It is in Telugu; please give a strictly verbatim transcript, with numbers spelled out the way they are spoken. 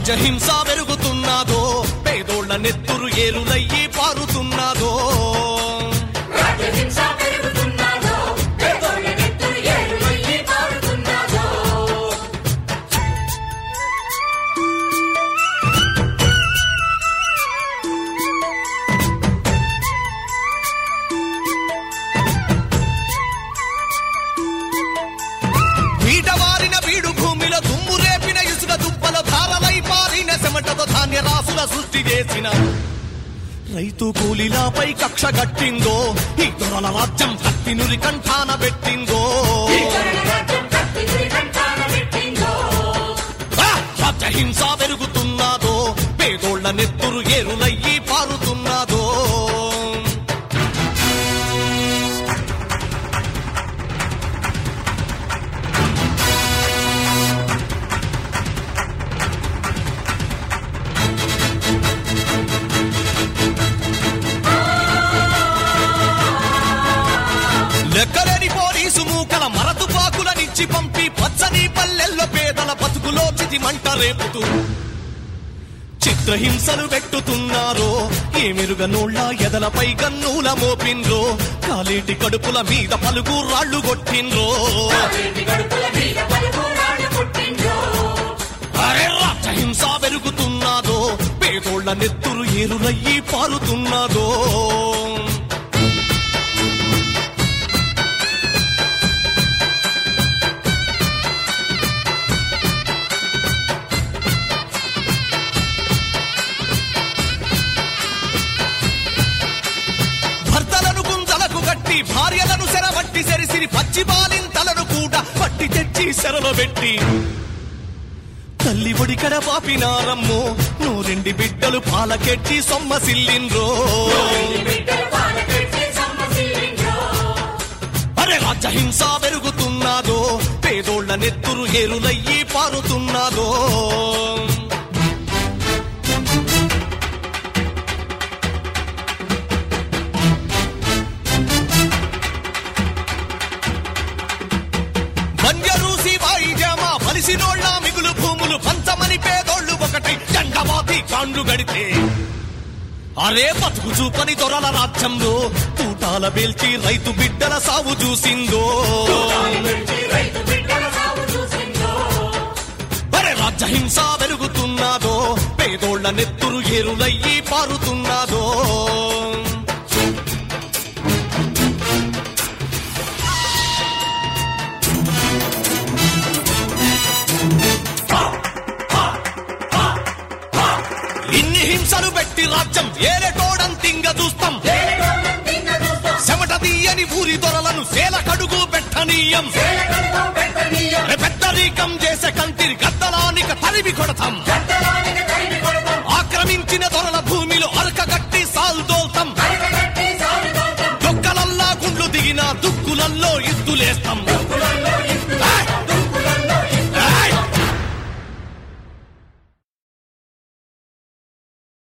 రాజ్యహింస పెరుగుతున్నదో పేదోళ్ల నెత్తురు ఏరులయ్యి పారుతున్నదో రాజ్యహింస పెరుగుతున్నదో పేదోళ్ల నెత్తురు ఏరులయ్యి పారుతున్నదో వీటవారిన వీడు భూమిలో దుమ్ము రేపిన ఇసుక దుబ్బల ధారలై పారిన చెమటతో ధాన్య రాసుల సృష్టి చేసిన రైతు కూలీలపై కక్ష కట్టిందో ఈ దొరల రాజ్యం కత్తి నురి కంఠాన పెట్టిందో రాజ్యహింస పెరుగుతున్నదో పేదోళ్ల నెత్తురు ఏరులయ్యి పారుతున్నదో లెక్కలేని పోలీసు మూకల మరతుపాకులనిచ్చి పంపి పచ్చని పల్లెల్లో పేదల బతుకులో చితి మంట రేపుతూ చిత్రహింసలు పెట్టుతున్నారో ఏమెరుగనోళ్ళ ఎదలపై గన్నుల మోపిండ్రో కాలేటి కడుపుల మీద పలుగు రాళ్లు కొట్టిండ్రో అరే రాజ్యహింస పెరుగుతున్నదో పేదోళ్ల నెత్తురు ఏరులయ్యి పారుతున్నదో భార్యలను సెరబట్టి సెరిసిరి పచ్చి బాలింతలను కూడా పట్టి తెచ్చి సెరలో పెట్టి తల్లి ఒడికడ పాపినారమ్మో నూరెండి బిడ్డలు పాలకెట్టి సొమ్మసిల్లిండ్రో అరే రాజ్యహింస పెరుగుతున్నదో పేదోళ్ల నెత్తురు ఏరులయ్యి పారుతున్నదో బలిసినోళ్ళ మిగులు భూములు పంచమని పేదోళ్ళు ఒకటి జెండబాతి కాండ్లు గడితే అరే బతుకు చూపని దొరల రాజ్యంలో తూటాల బేల్చి రైతు బిడ్డల సాగు చూసిందో అరే రాజ్యహింస పెరుగుతున్నదో పేదోళ్ల నెత్తురు ఏరులయ్యి పారుతున్నదో ఇన్ని హింసలు పెట్టి రాజ్యం ఏలటోడంతింగ చూస్తాం చెమట తీయని ఊరి దొరలను సేల కడుగు పెట్టనీయం పెద్దరీకం చేసే కంటిని గద్దలానిక తరిమి కొడతాం ఆక్రమించిన దొరల భూమిలో అరక